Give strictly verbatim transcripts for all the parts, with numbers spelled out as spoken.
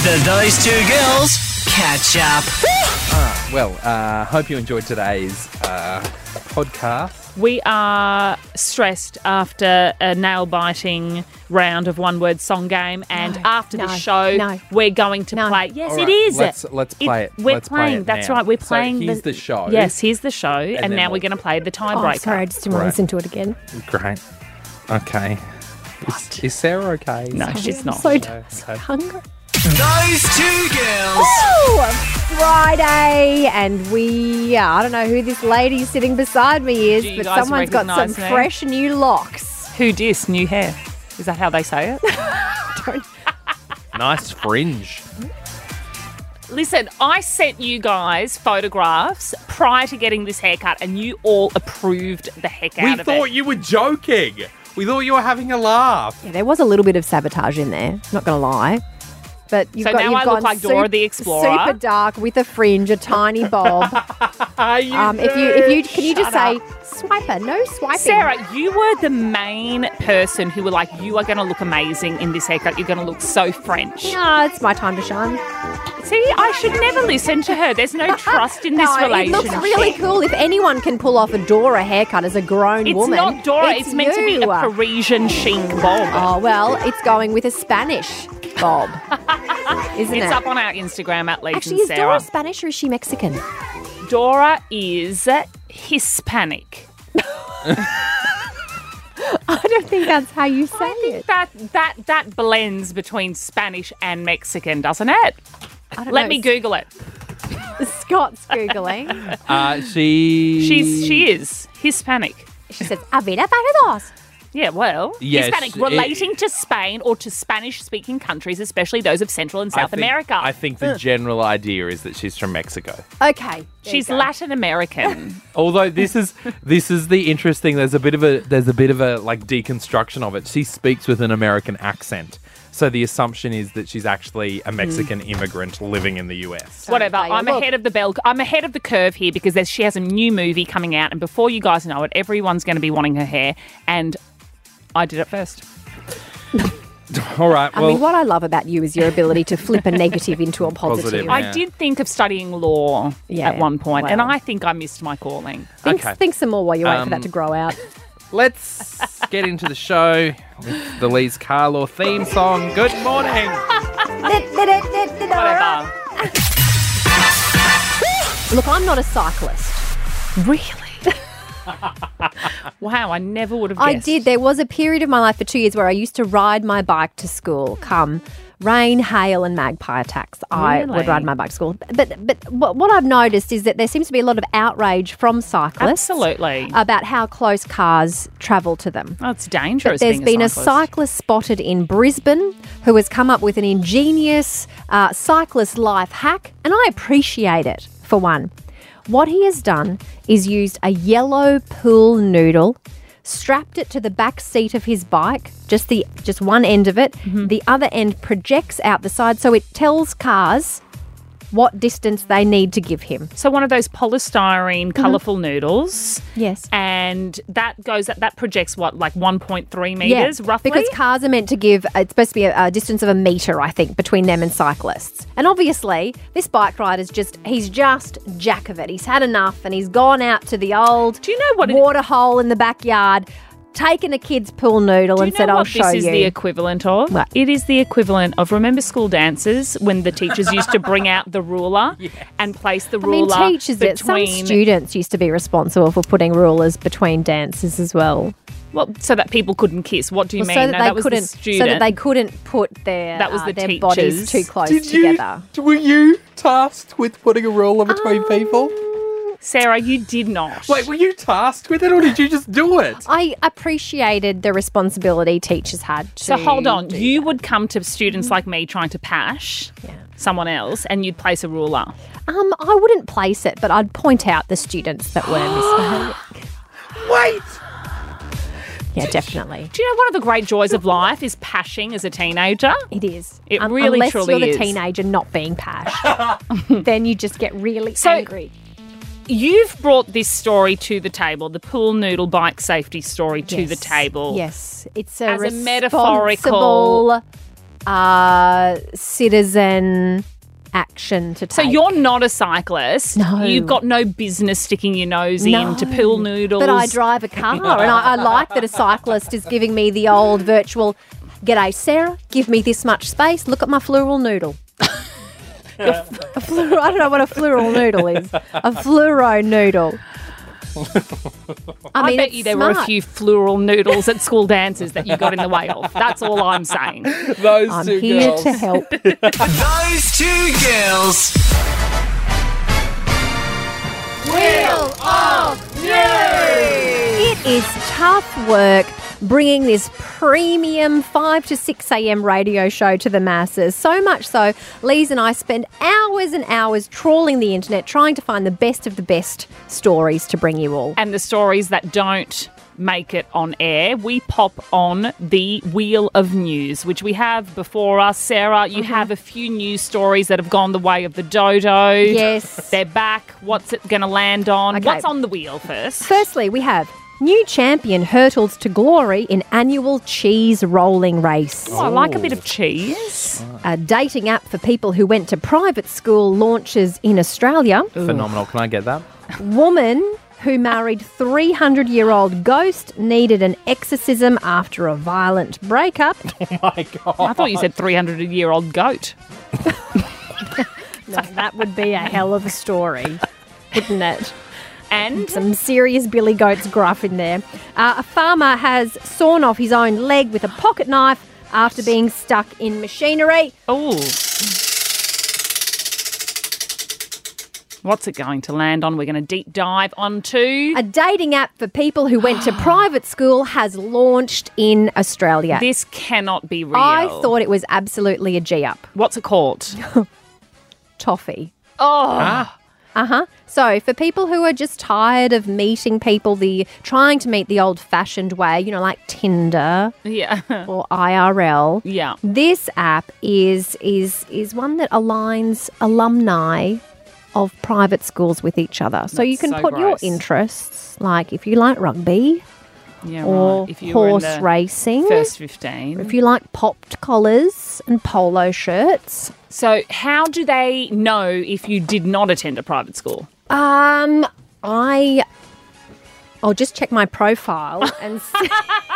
The Those Two Girls Catch Up. Uh, well, uh, hope you enjoyed today's uh, podcast. We are stressed after a nail-biting round of one-word song game, and No, after no, the show, no. we're going to No. play. Yes, All it right, is. Let's, let's play it. We're let's playing. Play it That's now. right. We're playing. So here's the show. Yes, here's the show, and, then now we'll- we're going to play the Oh, tiebreaker. sorry, I just didn't want Right. to listen to it again. Great. Okay. Is, is Sarah okay? No, she's not. So, Okay. so hungry. Those Two Girls. Woo! Friday, and we, uh, I don't know who this lady sitting beside me is, Do you but guys someone's got some recognise me? fresh new locks. Who dis? New hair. Is that how they say it? Don't- Nice fringe. Listen, I sent you guys photographs prior to getting this haircut, and you all approved the heck out We of thought it. you were joking. We thought you were having a laugh. Yeah, there was a little bit of sabotage in there, not going to lie. But you've So got, now you've I look gone like Dora sup- the Explorer? Super dark with a fringe, a tiny bob. You um, if you, if you, can you just say swiper? No swiping. Sarah, you were the main person who were like, you are going to look amazing in this haircut. You're going to look so French. No, it's my time to shine. See, I should never listen to her. There's no trust in this No, it relationship. looks really cool. If anyone can pull off a Dora haircut as a grown It's woman, not Dora. It's, meant to be you. a Parisian chic bob. Oh, well, it's going with a Spanish bob, isn't It's it? up on our Instagram at Legion Actually, is Sarah. Dora Spanish or is she Mexican? Dora is Hispanic. I don't think that's how you say I think it. that that that blends between Spanish and Mexican, doesn't it? I don't Let know. me Google it. Scott's Googling. Uh, she... She's she is Hispanic. She says, A vida para dos. Yeah, well, Yes, Hispanic, it- relating to Spain or to Spanish-speaking countries, especially those of Central and I South think- America. I think the general idea is that she's from Mexico. Okay. there She's you go. Latin American. Although this is this is the interesting. There's a bit of a there's a bit of a like deconstruction of it. She speaks with an American accent, so the assumption is that she's actually a Mexican immigrant living in the U S. Whatever. Okay, I'm look. ahead of the bell. I'm ahead of the curve here because there's, she has a new movie coming out, and before you guys know it, everyone's going to be wanting her hair, and I did it first. All right. I Well, mean, what I love about you is your ability to flip a negative into a positive. Positive. I Yeah. did think of studying law Yeah, at one point, and well. I think I missed my calling. Think, Okay. think some more while you wait for that Um, to grow out. let's get into the show with the Lee's car law theme song. Good morning. Whatever. Look, I'm not a cyclist. Really? Wow, I never would have guessed. I did. There was a period of my life for two years where I used to ride my bike to school. Come rain, hail, and magpie attacks, I Really? would ride my bike to school. But but what, what I've noticed is that there seems to be a lot of outrage from cyclists Absolutely. about how close cars travel to them. Oh, it's dangerous. There's being been a cyclist. cyclist spotted in Brisbane who has come up with an ingenious uh, cyclist life hack, and I appreciate it, for one. What he has done is used a yellow pool noodle, strapped it to the back seat of his bike, just the just one end of it. Mm-hmm. The other end projects out the side, so it tells cars what distance they need to give him. So one of those polystyrene colourful noodles, Yes. and that goes that projects what, like one point three metres roughly? Because cars are meant to give, it's supposed to be a, a distance of a metre, I think, between them and cyclists. And obviously, this bike rider's just, he's just jack of it. He's had enough and he's gone out to the old Do you know what it- water hole in the backyard, taken a kid's pool noodle Do you and know said, what I'll show this is you. the equivalent of? What? It is the equivalent of, remember school dances when the teachers used to bring out the ruler and place the I mean, ruler teachers did. Some between... students used to be responsible for putting rulers between dances as well. Well, so that people couldn't kiss. What do you Well, mean? so that No, they was couldn't, the so student. that they couldn't put their That was uh, the their bodies teachers. too close together. were you tasked with putting a ruler between people? Sarah, you did not. Wait, were you tasked with it or did you just do it? I appreciated the responsibility teachers had to So hold on, do you that. would come to students like me trying to pash someone else and you'd place a ruler. Um, I wouldn't place it, but I'd point out the students that were misbehaving. Wait! Yeah, definitely. Do you know one of the great joys of life is pashing as a teenager? It is. It Um, really, unless truly you're the is. teenager not being pashed, then you just get really So- angry. You've brought this story to the table, the pool noodle bike safety story to the Yes. table. Yes, it's a As a responsible metaphorical- uh, citizen action to So take. you're not a cyclist. No. You've got no business sticking your nose No. into pool noodles. But I drive a car, and I, I like that a cyclist is giving me the old virtual, "G'day, Sarah, give me this much space. Look at my fluoral noodle." a flu- I don't know what a fluoral noodle is. A fluoro noodle. I I mean, bet it's you there were a smart. few fluoral noodles at school dances that you got in the way of. That's all I'm saying. Those I'm two here girls. to help. Those two girls. Wheel of News! It is tough work bringing this premium five to six a.m. radio show to the masses. So much so, Lise and I spend hours and hours trawling the internet trying to find the best of the best stories to bring you all. And the stories that don't make it on air, we pop on the Wheel of News, which we have before us. Sarah, you Mm-hmm. have a few news stories that have gone the way of the dodo. Yes. They're back. What's it going to land on? Okay. What's on the wheel first? Firstly, we have new champion hurtles to glory in annual cheese rolling race. Oh, I like a bit of cheese. A dating app for people who went to private school launches in Australia. Phenomenal. Can I get that? Woman who married three hundred year old ghost needed an exorcism after a violent breakup. My God. I thought you said three hundred year old goat. Now, that would be a hell of a story, wouldn't it? And Some serious Billy Goat's gruff in there. Uh, a farmer has sawn off his own leg with a pocket knife after being stuck in machinery. oh, what's it going to land on? We're going to deep dive onto. A dating app for people who went to private school has launched in Australia. This cannot be real. I thought it was absolutely a G-up. What's it called? Toffee. Oh, Uh-huh. So for people who are just tired of meeting people, the trying to meet the old-fashioned way, you know, like Tinder yeah, or I R L, yeah. this app is is is one that aligns alumni of private schools with each other. So you That's can so put your gross. interests, like if you like rugby Yeah, or right. If you were in horse the racing, first fifteen. if you like popped collars and polo shirts. So, how do they know if you did not attend a private school? Um, I, I'll just check my profile and see,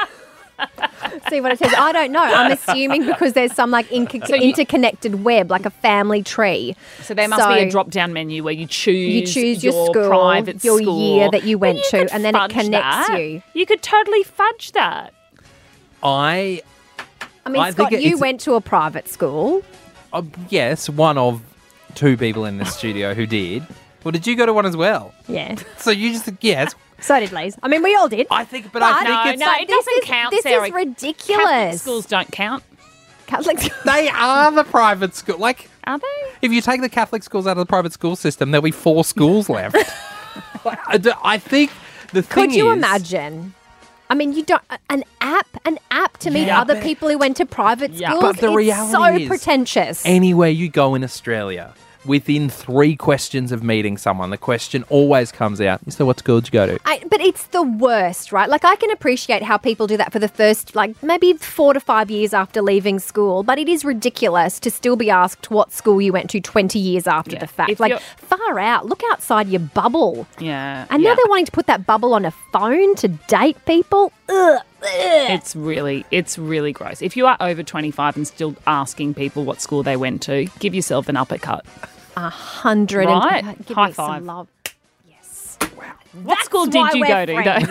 see what it says. I don't know. I'm assuming because there's some like inc- So you- interconnected web, like a family tree. So there must So be a drop-down menu where you choose You choose your, school, private your school. year that you went But to, could and then it fudge connects that. you. You could totally fudge that. I, I mean, I think Scott, it- you it's- went to a private school. uh, yes, one of two people in this studio who did. Well, did you go to one as well? Yeah. So you just, yes. So did Liz. I mean, we all did. I think, but I think No, it's, no, it This doesn't is- count, This Sarah. is Catholic ridiculous. schools don't count, Catholic schools. they are the private school. Like, are they? if you take the Catholic schools out of the private school system, there'll be four schools left. Like, I d- I think the thing Could you is- imagine? I mean, you don't an app, an app to meet Yeah, other but- people who went to private Yeah. schools. But the it's reality so is- pretentious. Anywhere you go in Australia, within three questions of meeting someone, the question always comes out, so what school did you go to? I, but it's the worst, right? Like, I can appreciate how people do that for the first, like, maybe four to five years after leaving school, but it is ridiculous to still be asked what school you went to twenty years after Yeah. the fact. If Like, you're- far out. Look outside your bubble. Yeah. And yeah. now they're wanting to put that bubble on a phone to date people. Ugh. It's really, it's really gross. If you are over twenty-five and still asking people what school they went to, give yourself an uppercut. A hundred Right. and give High me five. some love. Yes. What school why did you we're go to? friends.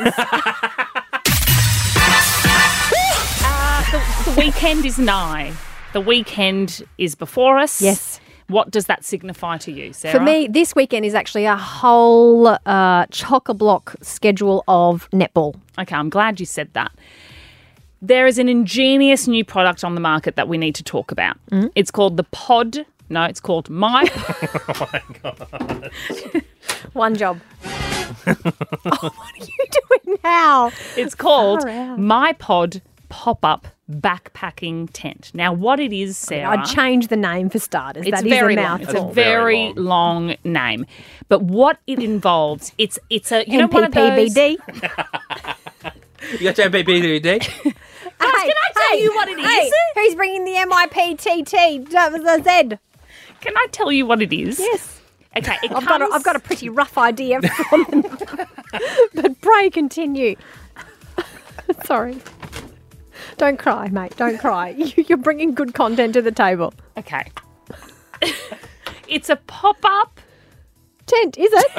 though? uh, the, the weekend is nigh. The weekend is before us. Yes. What does that signify to you, Sarah? For me, this weekend is actually a whole uh, chock-a-block schedule of netball. Okay, I'm glad you said that. There is an ingenious new product on the market that we need to talk about. Mm-hmm. It's called the Pod. No, it's called My. One job. Oh, what are you doing now? It's called Far out. My Pod Pop-Up Backpacking Tent. Now, what it is, Sarah... I'd change the name for starters. It's That is very a long. It's mouthful. a Very very long. name. But what it involves, it's it's a you know one of those. M P P B D. You got your M P P D? Hey, hey, tell you what it is? Hey, who's bringing the M I P T T Z? Can I tell you what it is? Yes. Okay, it I've comes... got, a, I've got a pretty rough idea from but pray continue. Sorry. Don't cry, mate. Don't cry. You, you're bringing good content to the table. Okay. It's a pop-up. Tent, is it?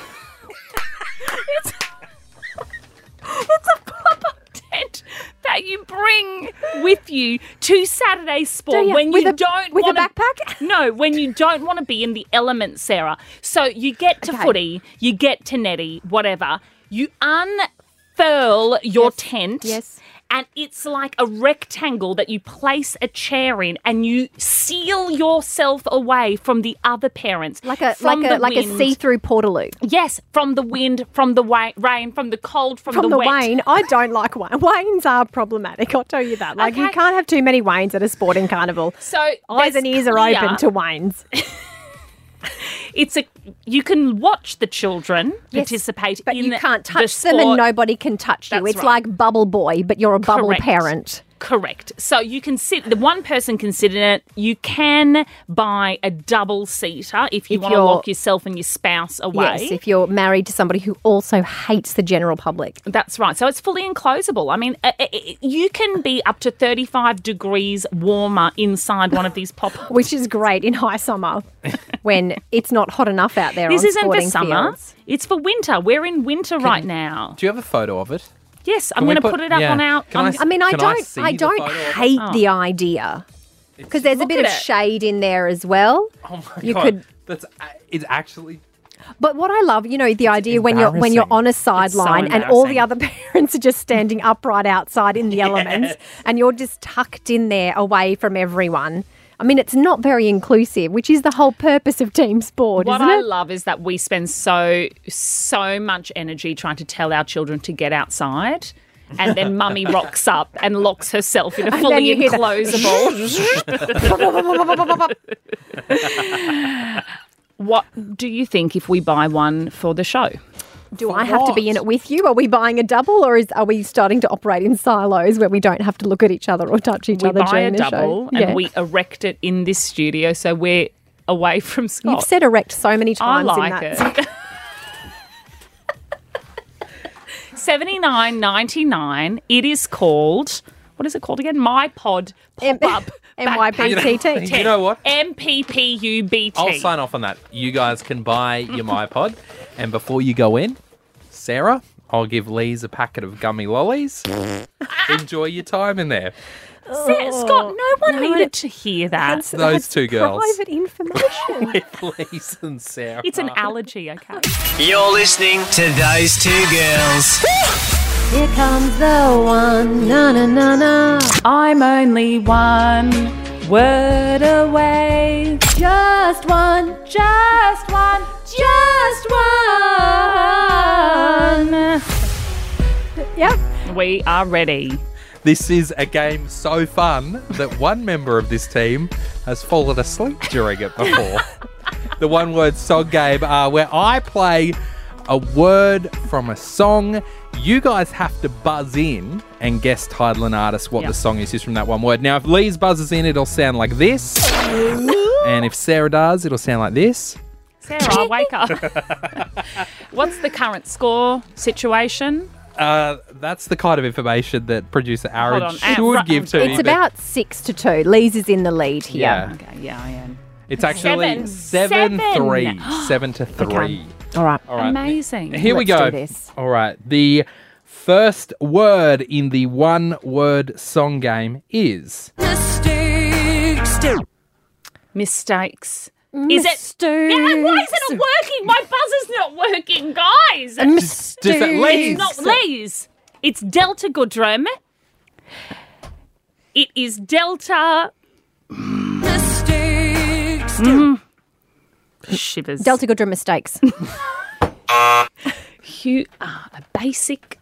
it's, it's a pop-up tent that you bring with you to Saturday sport Do you? when With you a- don't with a wanna, backpack? No, when you don't want to be in the elements, Sarah. So you get to Okay. footy, you get to netty, whatever. You unfurl your Yes. tent. Yes. And it's like a rectangle that you place a chair in, and you seal yourself away from the other parents, Like a from like a the like a wind. see-through portaloo. Yes, from the wind, from the wa- rain, from the cold, from, From the, the wet. Wayne, I don't like Wayne. Waynes are problematic, I'll tell you that. Like, you Okay. can't have too many Waynes at a sporting carnival. So Eyes there's and ears are clear- open to Waynes. It's a you can watch the children Yes, participate, But in you can't the touch them and sport. nobody can touch you. That's It's right. like Bubble Boy, but you're a bubble Correct. parent. Correct. So you can sit. The one person can sit in it. You can buy a double seater if you If want to you're- lock yourself and your spouse away. Yes, if you're married to somebody who also hates the general public. That's right. So it's fully enclosable. I mean, uh, uh, uh, you can be up to thirty-five degrees warmer inside one of these pop. Which is great in high summer when it's not hot enough out there This on isn't for sporting summer. fields. It's for winter. We're in winter right now. Do you have a photo of it? Yes, I'm Can we going to put- put, it up yeah. on our. Can on- I s- I mean, I Can I don't see I the don't photo of it? hate Oh. the idea because there's a Look bit at of it. shade in there as well. Oh my You god, could- that's a- it's actually But what I love, you know, the idea when you're when you're on a sideline and all the other parents are just standing upright outside in the elements and you're just tucked in there away from everyone. I mean, it's not very inclusive, which is the whole purpose of team sport, What isn't I it? love is that we spend so so much energy trying to tell our children to get outside, and then Mummy rocks up and locks herself in a then fully you hear the- enclosable. What do you think if we buy one for the show? Do For I have to be what? in it with you? Are we buying a double, or is are we starting to operate in silos where we don't have to look at each other or touch each We other buy a during the double show? and Yeah. we erect it in this studio, so we're away from Scott. You've said erect so many I times like in that. it. seventy-nine ninety-nine. It is called. What is it called again? My Pod M- Pop Up M Y P T T. You know what? M P P U B T. I'll sign off on that. You guys can buy your MyPod, and before you go in, Sarah, I'll give Lise a packet of gummy lollies. Enjoy your time in there. Sa- Scott, no one no, needed to hear that. That's- Those that's two girls. Private information. With Lise and Sarah. It's an allergy, okay? You're listening to Those Two Girls. Here comes the one, na na na na. I'm only one word away. Just one, Just one, just one. Yep. we are ready. This is a game so fun that one member of this team has fallen asleep during it before. The one word song game, uh, where I play a word from a song. You guys have to buzz in and guess title and artist what Yep. the song is just from that one word. Now, if Lise buzzes in, it'll sound like this. And if Sarah does, it'll sound like this. Sarah, wake up. What's the current score situation? Uh, that's the kind of information that producer Aaron on, should Aaron, give to me. It's but about six to two. Lise is in the lead here. Yeah. Okay, yeah, I am. It's actually Seven. seven, three. Seven. Seven to three. Okay. All right. All right. Amazing. Here we Let's go. do this. All right. The first word in the one word song game is Mistakes. Is it? Mistakes. Yeah, why is it not working? My buzzer's not working, guys. Just, just at It's least. not Lee's. It's Delta Goodrum. It is Delta. Mm. Shivers. Delta Goodrum mistakes. You are a basic.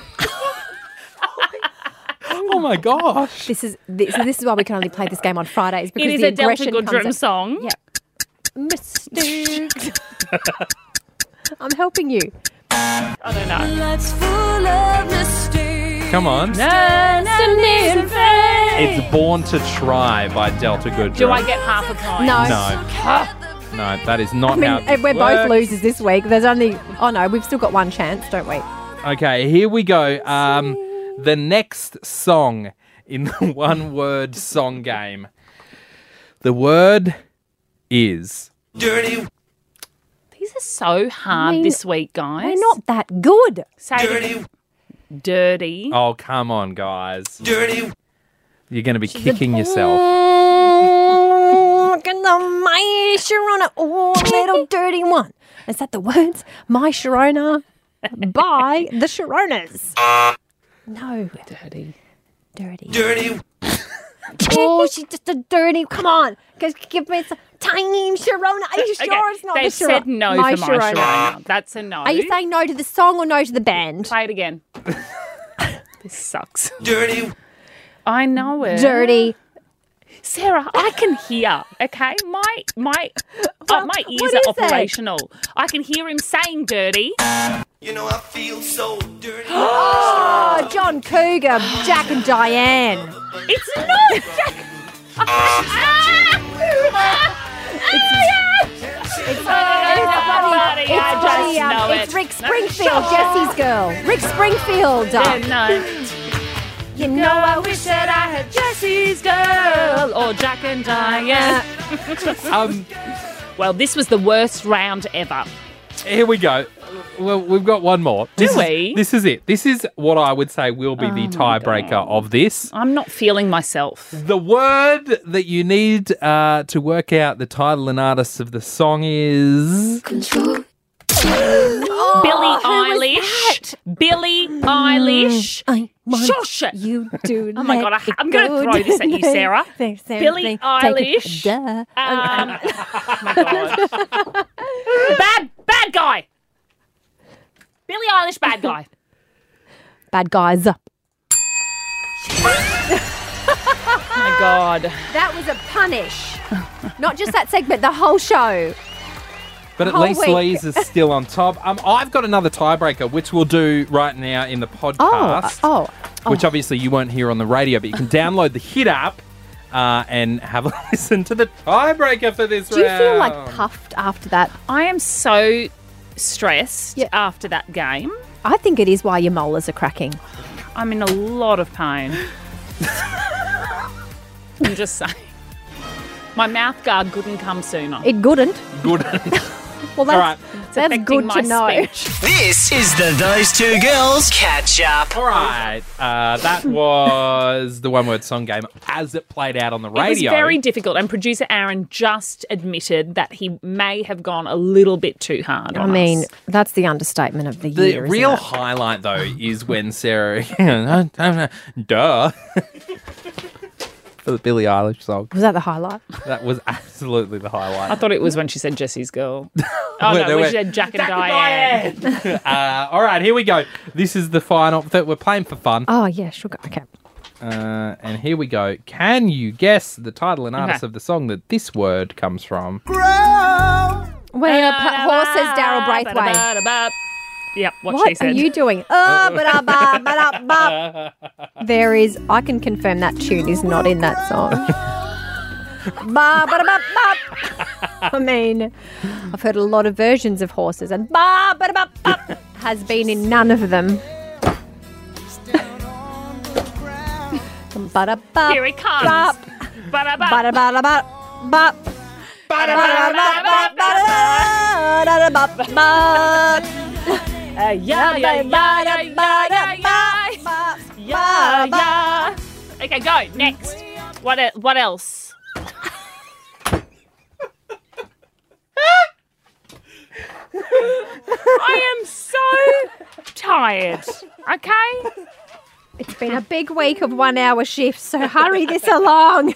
Oh my gosh. This is this, this is why we can only play this game on Fridays because It is the a Delta aggression comes Goodrum out. song. Yeah. Mistakes. I'm helping you. I don't know. Come on. Destiny and fate. It's Born to Try by Delta Goodrem. Do I get half a point? No. No. No, that is not I mean, how this we're both works. losers this week. There's only, oh no, we've still got one chance, don't we? Okay, here we go. Um, the next song in the one-word song game. The word is... Dirty. These are so hard I mean, this week, guys. We're not that good. Say it again. Dirty. Oh, come on, guys. Dirty. You're going to be kicking yourself. Look at the My Sharona, oh, little dirty one. Is that the words? My Sharona by the Sharonas. No. Dirty. Dirty. Dirty. Oh, she's just a dirty. Come on. Give give me some tiny Sharona. Are you sure Okay, it's not they've the Sharona? said no My for My Sharona. Sharona. That's a no. Are you saying no to the song or no to the band? Play it again. This sucks. Dirty. I know it. Dirty. Sarah, I can hear, okay? My my uh, my ears what are is it? operational. I can hear him saying dirty. You know I feel so dirty. Oh, John Cougar, Jack and Diane. It's not Jack. It's bloody- It's I bloody, just um, know it's it. Rick Springfield, Jesse's girl. Rick Springfield. You know I wish that I had Jesse's girl or Jack and Diane. Um, Well, this was the worst round ever. here we go. Well, we've got one more. This is, we? This is it. This is what I would say will be the tiebreaker of this. I'm not feeling myself. The word that you need uh, to work out the title and artist of the song is... Oh, Billie who was Eilish. Billie Eilish. I want Shush it. you to Oh my let God, I, it I'm going to go. throw this at you, Sarah. Say something, Billie take it- Eilish. Duh. Um, oh my God. bad, bad guy. Billie Eilish, bad guy. Bad guys. Oh my God. That was a punish. Not just that segment, the whole show. But at whole least week. Lee's is still on top. Um, I've got another tiebreaker, which we'll do right now in the Oh, podcast. oh. Which obviously you won't hear on the radio, but you can download the Hit app uh, and have a listen to the tiebreaker for this Do you round. feel like puffed after that? I am so stressed Yeah. after that game. I think it is why your molars are cracking. I'm in a lot of pain. I'm just saying. My mouth guard couldn't come sooner. It couldn't. Good. Well, that's, All right. It's that's affecting good my to know. speech. This is the Those Two Girls Catch Up. All right. Uh, that was the one-word song game as it played out on the radio. It was very difficult, and producer Aaron just admitted that he may have gone a little bit too hard I on mean, us. that's the understatement of the, The year. real isn't it? highlight, though, is when Sarah... Duh. For the Billie Eilish song. Was that the highlight? That was absolutely the highlight. I thought it was when she said Jesse's girl. Oh, Well, no, they when were- she said Jack and Diane. uh, all right, here we go. This is the final... That we're playing for fun. Oh, yeah, sugar. Okay. Uh, and here we go. Can you guess the title and artist Okay. of the song that this word comes from? Where pa- horses, Daryl Braithwaite. Yep, what, What she said. are you doing? Oh, ba-da-ba, ba-da-ba. There is, I can confirm that tune is not in that song. Ba, ba-da-ba, ba. I mean, I've heard a lot of versions of horses, and ba, ba-da-ba, ba has been in none of them. Ba-da-ba, Here it comes. ba, Ba-da-ba. ba-da-ba-da-ba, ba. Ba-da-ba-da-ba, ba-da-ba-da-ba, ba. Uh, yeah, yeah, yeah, yeah, yeah, yeah, yeah, yeah. Okay, go. Next. What, e- what else? I am so tired. Okay? It's been a big week of one-hour shifts, so hurry this along.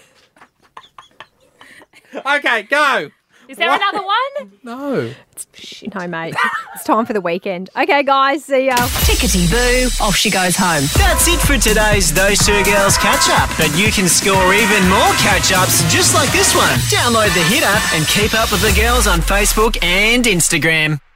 Okay, go. Is there another one? No. No, mate. It's time for the weekend. Okay, guys, see ya. Tickety boo, off she goes home. That's it for today's Those Two Girls Catch Up. But you can score even more catch ups just like this one. Download the Hit app and keep up with the girls on Facebook and Instagram.